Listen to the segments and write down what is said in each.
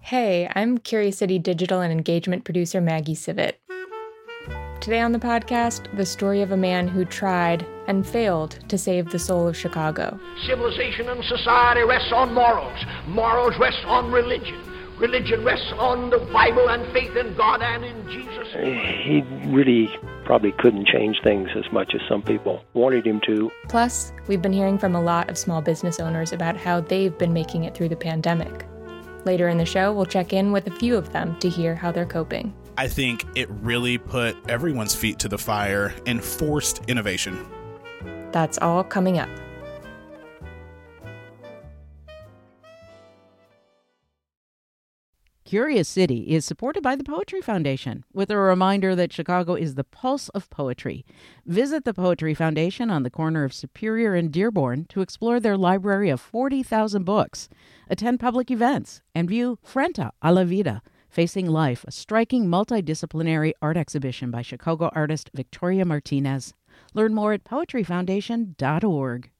Hey, I'm Curious City digital and engagement producer Maggie Sivit. Today on the podcast, the story of a man who tried and failed to save the soul of Chicago. Civilization and society rests on morals. Morals rest on religion. Religion rests on the Bible and faith in God and in Jesus. He really probably couldn't change things as much as some people wanted him to. Plus, we've been hearing from a lot of small business owners about how they've been making it through the pandemic. Later in the show, we'll check in with a few of them to hear how they're coping. I think it really put everyone's feet to the fire and forced innovation. That's all coming up. Curious City is supported by the Poetry Foundation, with a reminder that Chicago is the pulse of poetry. Visit the Poetry Foundation on the corner of Superior and Dearborn to explore their library of 40,000 books, attend public events, and view Frente a la Vida, Facing Life, a striking multidisciplinary art exhibition by Chicago artist Victoria Martinez. Learn more at poetryfoundation.org.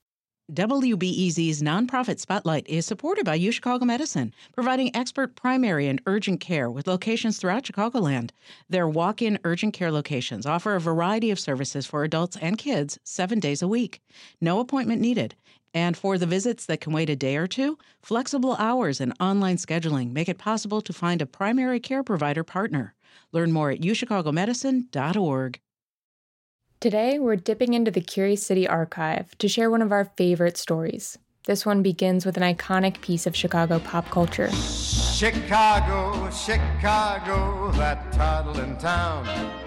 WBEZ's nonprofit Spotlight is supported by UChicago Medicine, providing expert primary and urgent care with locations throughout Chicagoland. Their walk-in urgent care locations offer a variety of services for adults and kids 7 days a week. No appointment needed. And for the visits that can wait a day or two, flexible hours and online scheduling make it possible to find a primary care provider partner. Learn more at uChicagoMedicine.org. Today, we're dipping into the Curious City archive to share one of our favorite stories. This one begins with an iconic piece of Chicago pop culture. Chicago, Chicago, that toddling town.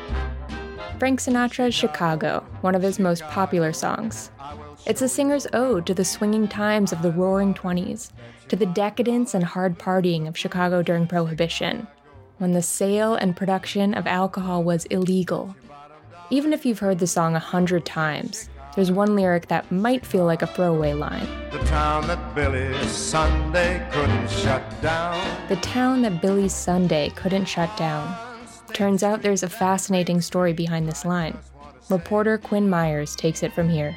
Frank Sinatra's Chicago, one of his most popular songs. It's the singer's ode to the swinging times of the roaring 20s, to the decadence and hard partying of Chicago during Prohibition, when the sale and production of alcohol was illegal. Even if you've heard the song 100 times, there's one lyric that might feel like a throwaway line. The town that Billy Sunday couldn't shut down. The town that Billy Sunday couldn't shut down. Turns out there's a fascinating story behind this line. Reporter Quinn Myers takes it from here.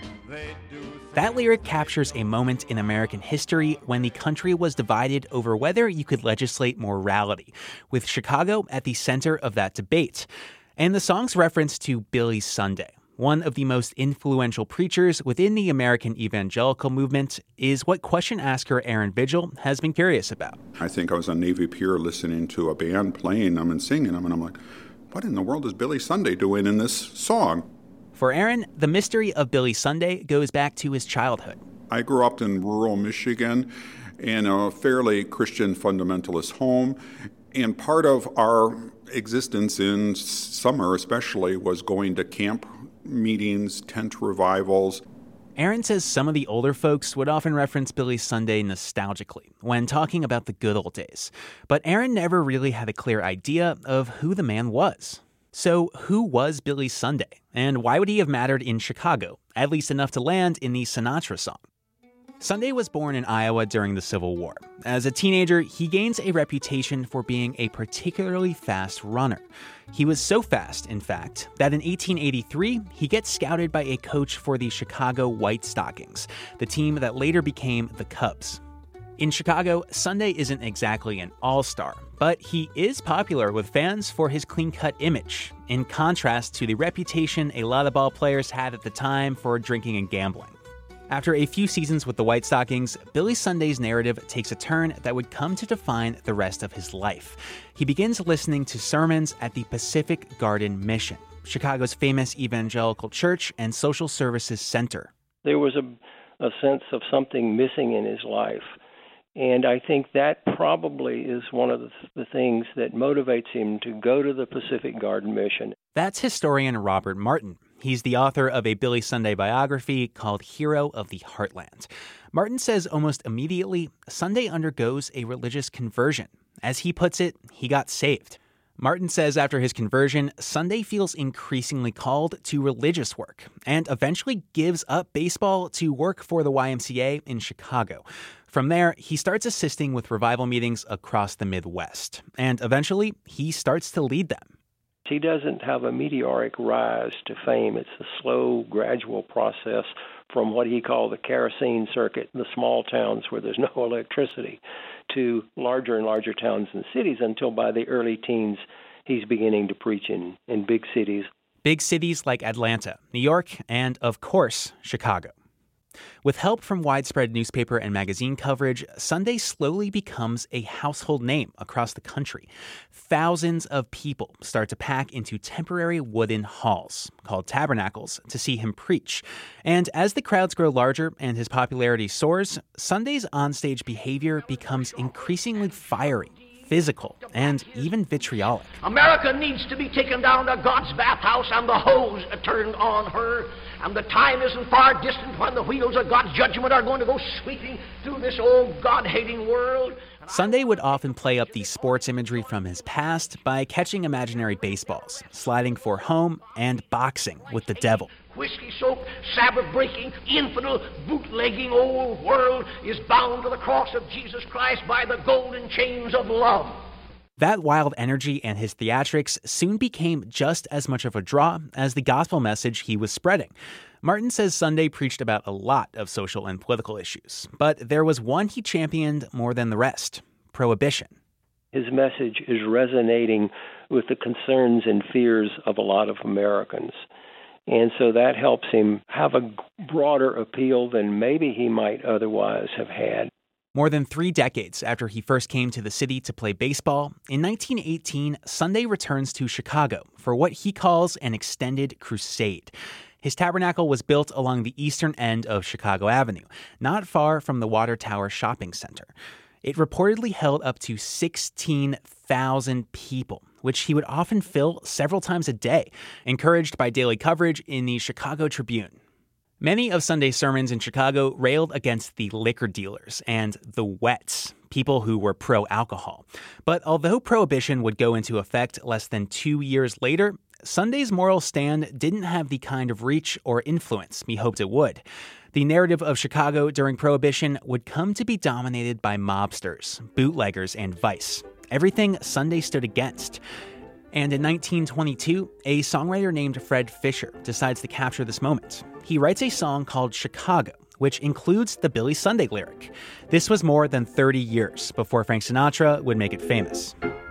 That lyric captures a moment in American history when the country was divided over whether you could legislate morality, with Chicago at the center of that debate. And the song's reference to Billy Sunday, one of the most influential preachers within the American evangelical movement, is what question asker Aaron Vigil has been curious about. I think I was on Navy Pier listening to a band playing them and singing them, and I'm like, what in the world is Billy Sunday doing in this song? For Aaron, the mystery of Billy Sunday goes back to his childhood. I grew up in rural Michigan in a fairly Christian fundamentalist home, and part of our existence in summer especially was going to camp meetings, tent revivals. Aaron says some of the older folks would often reference Billy Sunday nostalgically when talking about the good old days. But Aaron never really had a clear idea of who the man was. So who was Billy Sunday? And why would he have mattered in Chicago, at least enough to land in the Sinatra song? Sunday was born in Iowa during the Civil War. As a teenager, he gains a reputation for being a particularly fast runner. He was so fast, in fact, that in 1883, he gets scouted by a coach for the Chicago White Stockings, the team that later became the Cubs. In Chicago, Sunday isn't exactly an all-star, but he is popular with fans for his clean-cut image, in contrast to the reputation a lot of ball players had at the time for drinking and gambling. After a few seasons with the White Stockings, Billy Sunday's narrative takes a turn that would come to define the rest of his life. He begins listening to sermons at the Pacific Garden Mission, Chicago's famous evangelical church and social services center. There was a sense of something missing in his life. And I think that probably is one of the things that motivates him to go to the Pacific Garden Mission. That's historian Robert Martin. He's the author of a Billy Sunday biography called Hero of the Heartland. Martin says almost immediately, Sunday undergoes a religious conversion. As he puts it, he got saved. Martin says after his conversion, Sunday feels increasingly called to religious work and eventually gives up baseball to work for the YMCA in Chicago. From there, he starts assisting with revival meetings across the Midwest, and eventually, he starts to lead them. He doesn't have a meteoric rise to fame. It's a slow, gradual process from what he called the kerosene circuit, the small towns where there's no electricity, to larger and larger towns and cities until by the early teens, he's beginning to preach in big cities. Big cities like Atlanta, New York, and, of course, Chicago. With help from widespread newspaper and magazine coverage, Sunday slowly becomes a household name across the country. Thousands of people start to pack into temporary wooden halls, called tabernacles, to see him preach. And as the crowds grow larger and his popularity soars, Sunday's onstage behavior becomes increasingly fiery, physical, and even vitriolic. America needs to be taken down to God's bathhouse and the hose turned on her. And the time isn't far distant when the wheels of God's judgment are going to go sweeping through this old God-hating world. Sunday would often play up the sports imagery from his past by catching imaginary baseballs, sliding for home, and boxing with the devil. Whiskey-soaked, Sabbath-breaking, infidel, bootlegging old world is bound to the cross of Jesus Christ by the golden chains of love. That wild energy and his theatrics soon became just as much of a draw as the gospel message he was spreading. Martin says Sunday preached about a lot of social and political issues, but there was one he championed more than the rest: prohibition. His message is resonating with the concerns and fears of a lot of Americans. And so that helps him have a broader appeal than maybe he might otherwise have had. More than 3 decades after he first came to the city to play baseball, in 1918, Sunday returns to Chicago for what he calls an extended crusade. His tabernacle was built along the eastern end of Chicago Avenue, not far from the Water Tower Shopping Center. It reportedly held up to 16,000 people, which he would often fill several times a day, encouraged by daily coverage in the Chicago Tribune. Many of Sunday's sermons in Chicago railed against the liquor dealers and the wets, people who were pro-alcohol. But although prohibition would go into effect less than 2 years later, Sunday's moral stand didn't have the kind of reach or influence he hoped it would. The narrative of Chicago during Prohibition would come to be dominated by mobsters, bootleggers, and vice, everything Sunday stood against. And in 1922, a songwriter named Fred Fisher decides to capture this moment. He writes a song called Chicago, which includes the Billy Sunday lyric. This was more than 30 years before Frank Sinatra would make it famous.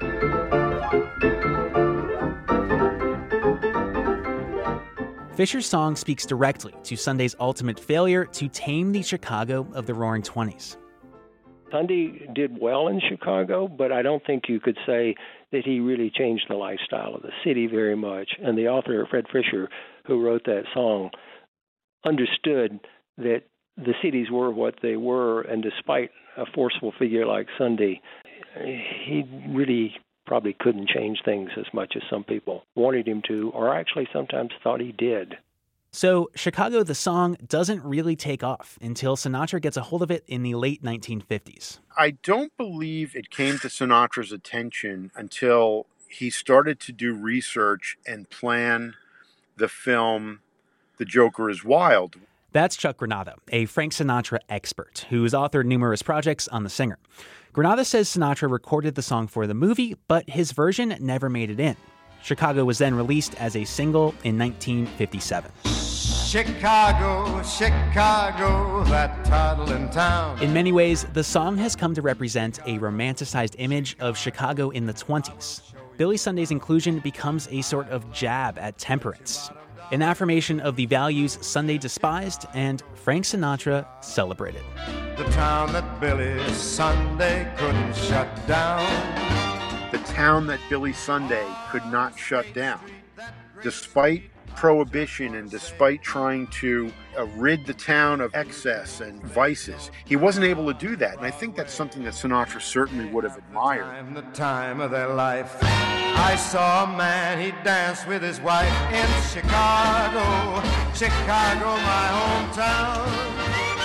Fisher's song speaks directly to Sunday's ultimate failure to tame the Chicago of the Roaring '20s. Sunday did well in Chicago, but I don't think you could say that he really changed the lifestyle of the city very much. And the author, Fred Fisher, who wrote that song, understood that the cities were what they were, and despite a forceful figure like Sunday, he really probably couldn't change things as much as some people wanted him to, or actually sometimes thought he did. So Chicago the song doesn't really take off until Sinatra gets a hold of it in the late 1950s. I don't believe it came to Sinatra's attention until he started to do research and plan the film The Joker is Wild. That's Chuck Granada, a Frank Sinatra expert who's authored numerous projects on the singer. Granada says Sinatra recorded the song for the movie, but his version never made it in. Chicago was then released as a single in 1957. Chicago, Chicago, that toddling town. In many ways, the song has come to represent a romanticized image of Chicago in the 20s. Billy Sunday's inclusion becomes a sort of jab at temperance, an affirmation of the values Sunday despised and Frank Sinatra celebrated. The town that Billy Sunday couldn't shut down. The town that Billy Sunday could not shut down. Despite prohibition and despite trying to rid the town of excess and vices, he wasn't able to do that. And I think that's something that Sinatra certainly would have admired. The time of their life. I saw a man, he danced with his wife in Chicago, Chicago, my hometown.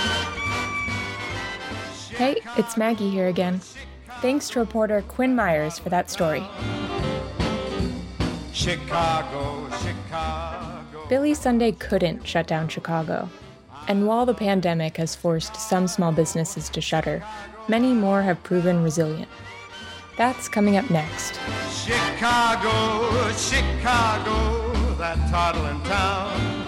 Hey, it's Maggie here again. Thanks to reporter Quinn Myers for that story. Chicago, Chicago. Billy Sunday couldn't shut down Chicago. And while the pandemic has forced some small businesses to shutter, many more have proven resilient. That's coming up next. Chicago, Chicago, that toddling town.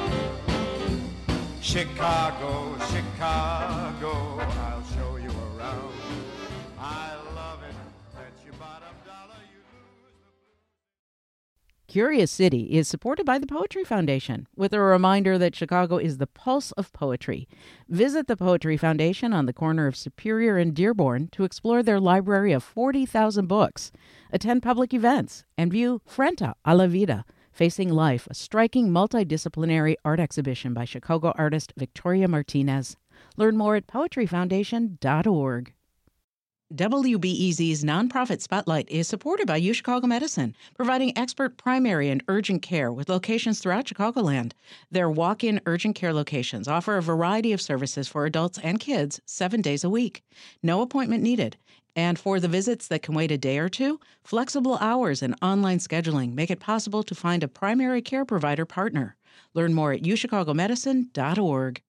Chicago, Chicago, I'll show you around. Curious City is supported by the Poetry Foundation, with a reminder that Chicago is the pulse of poetry. Visit the Poetry Foundation on the corner of Superior and Dearborn to explore their library of 40,000 books, attend public events, and view Frente a la Vida, Facing Life, a striking multidisciplinary art exhibition by Chicago artist Victoria Martinez. Learn more at poetryfoundation.org. WBEZ's Nonprofit Spotlight is supported by UChicago Medicine, providing expert primary and urgent care with locations throughout Chicagoland. Their walk-in urgent care locations offer a variety of services for adults and kids 7 days a week. No appointment needed. And for the visits that can wait a day or two, flexible hours and online scheduling make it possible to find a primary care provider partner. Learn more at uchicagomedicine.org.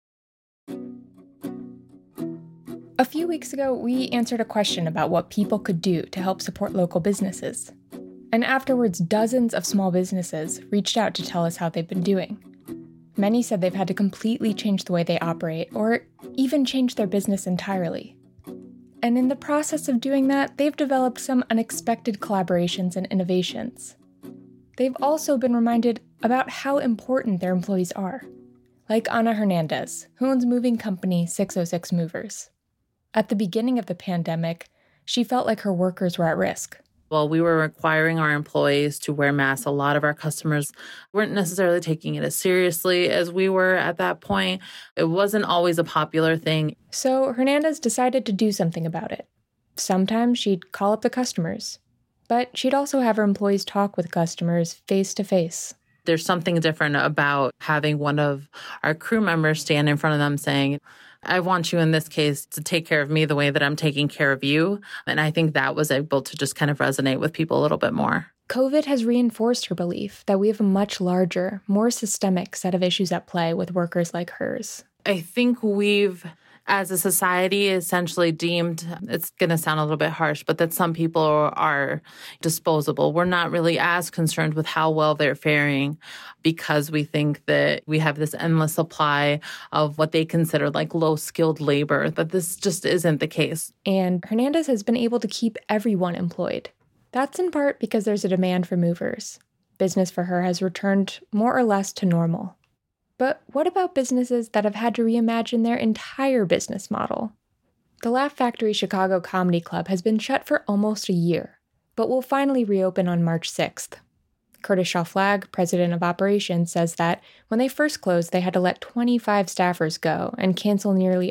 A few weeks ago, we answered a question about what people could do to help support local businesses. And afterwards, dozens of small businesses reached out to tell us how they've been doing. Many said they've had to completely change the way they operate, or even change their business entirely. And in the process of doing that, they've developed some unexpected collaborations and innovations. They've also been reminded about how important their employees are, like Ana Hernandez, who owns moving company 606 Movers. At the beginning of the pandemic, she felt like her workers were at risk. Well, we were requiring our employees to wear masks. A lot of our customers weren't necessarily taking it as seriously as we were at that point. It wasn't always a popular thing. So Hernandez decided to do something about it. Sometimes she'd call up the customers, but she'd also have her employees talk with customers face to face. There's something different about having one of our crew members stand in front of them saying, I want you in this case to take care of me the way that I'm taking care of you. And I think that was able to just kind of resonate with people a little bit more. COVID has reinforced her belief that we have a much larger, more systemic set of issues at play with workers like hers. I think we've, as a society, essentially deemed, it's going to sound a little bit harsh, but that some people are disposable. We're not really as concerned with how well they're faring because we think that we have this endless supply of what they consider like low-skilled labor, but this just isn't the case. And Hernandez has been able to keep everyone employed. That's in part because there's a demand for movers. Business for her has returned more or less to normal. But what about businesses that have had to reimagine their entire business model? The Laugh Factory Chicago Comedy Club has been shut for almost a year, but will finally reopen on March 6th. Curtis Shaw-Flagg, president of operations, says that when they first closed, they had to let 25 staffers go and cancel nearly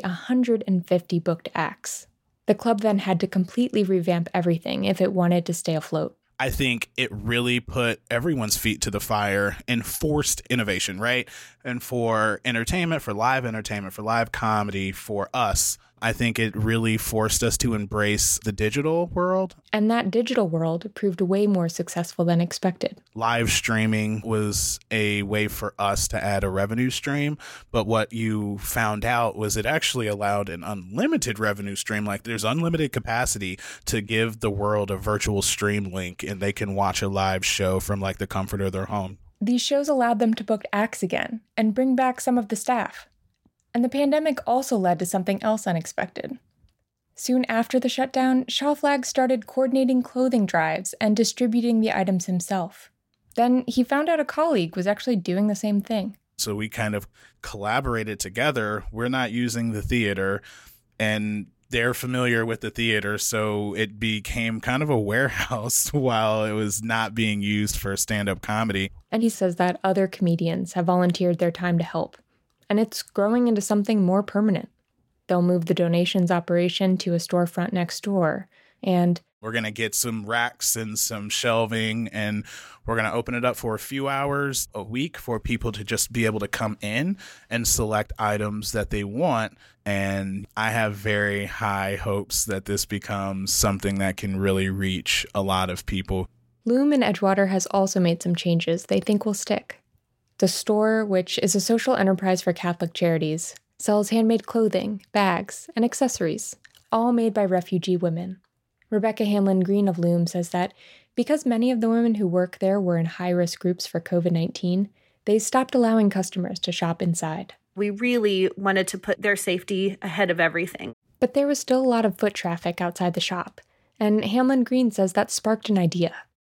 150 booked acts. The club then had to completely revamp everything if it wanted to stay afloat. I think it really put everyone's feet to the fire and forced innovation, right? And for entertainment, for live comedy, for us, I think it really forced us to embrace the digital world. And that digital world proved way more successful than expected. Live streaming was a way for us to add a revenue stream. But what you found out was it actually allowed an unlimited revenue stream. Like there's unlimited capacity to give the world a virtual stream link and they can watch a live show from like the comfort of their home. These shows allowed them to book acts again and bring back some of the staff. And the pandemic also led to something else unexpected. Soon after the shutdown, Shaw-Flagg started coordinating clothing drives and distributing the items himself. Then he found out a colleague was actually doing the same thing. So we kind of collaborated together. We're not using the theater, and they're familiar with the theater, so it became kind of a warehouse while it was not being used for stand-up comedy. And he says that other comedians have volunteered their time to help. And it's growing into something more permanent. They'll move the donations operation to a storefront next door, and we're going to get some racks and some shelving, and we're going to open it up for a few hours a week for people to just be able to come in and select items that they want. And I have very high hopes that this becomes something that can really reach a lot of people. Loom in Edgewater has also made some changes they think will stick. The store, which is a social enterprise for Catholic charities, sells handmade clothing, bags, and accessories, all made by refugee women. Rebecca Hanlon-Green of Loom says that because many of the women who work there were in high-risk groups for COVID-19, they stopped allowing customers to shop inside. We really wanted to put their safety ahead of everything. But there was still a lot of foot traffic outside the shop, and Hanlon-Green says that sparked an idea.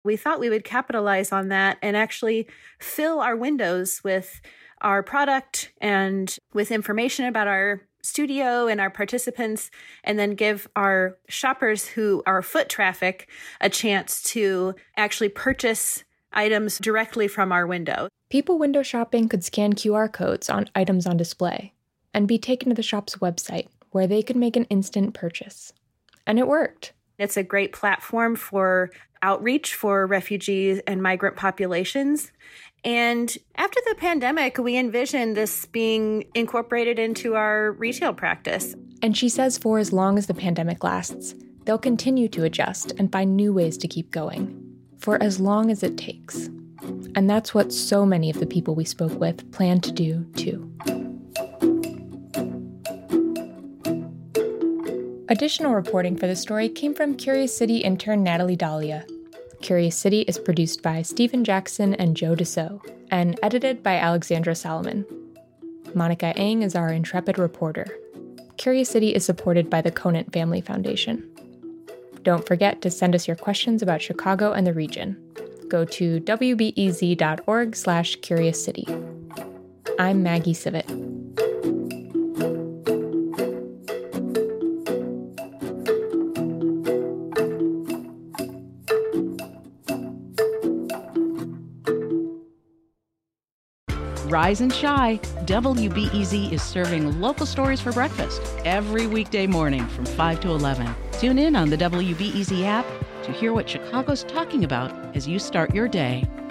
We thought we would capitalize on that and actually fill our windows with our product and with information about our studio and our participants, and then give our shoppers who are foot traffic a chance to actually purchase items directly from our window. People window shopping could scan QR codes on items on display and be taken to the shop's website where they could make an instant purchase. And it worked. It's a great platform for outreach for refugees and migrant populations. And after the pandemic, we envisioned this being incorporated into our retail practice. And she says for as long as the pandemic lasts, they'll continue to adjust and find new ways to keep going, for as long as it takes. And that's what so many of the people we spoke with plan to do, too. Additional reporting for the story came from Curious City intern Natalie Dahlia. Curious City is produced by Stephen Jackson and Joe Deso, and edited by Alexandra Salomon. Monica Eng is our intrepid reporter. Curious City is supported by the Conant Family Foundation. Don't forget to send us your questions about Chicago and the region. Go to wbez.org/CuriousCity. I'm Maggie Sivit. Rise and shine. WBEZ is serving local stories for breakfast every weekday morning from 5 to 11. Tune in on the WBEZ app to hear what Chicago's talking about as you start your day.